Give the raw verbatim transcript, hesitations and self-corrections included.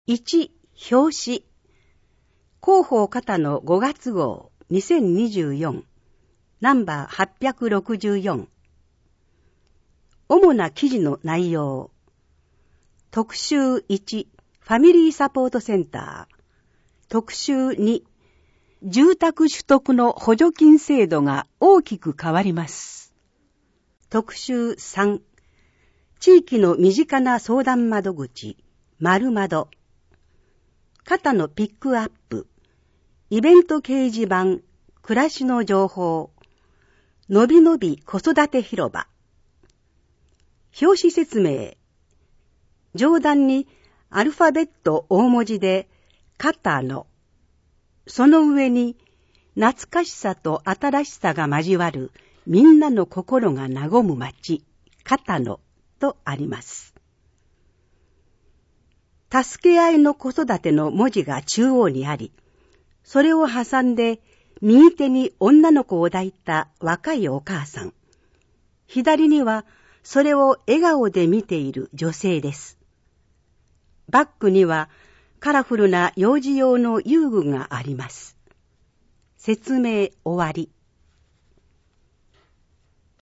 いち、表紙。広報型のごがつ号にせんにじゅうよん、ナンバーはっぴゃくろくじゅうよん。主な記事の内容。特集いち、ファミリーサポートセンター。特集に、住宅取得の補助金制度が大きく変わります。特集さん、地域の身近な相談窓口、丸窓。肩のピックアップ、イベント掲示板、暮らしの情報、のびのび子育て広場。表紙説明。上段にアルファベット大文字で、肩の。その上に、懐かしさと新しさが交わる、みんなの心が和む街、肩の、とあります。助け合いの子育ての文字が中央にあり、それを挟んで右手に女の子を抱いた若いお母さん。左にはそれを笑顔で見ている女性です。バックにはカラフルな幼児用の遊具があります。説明終わり。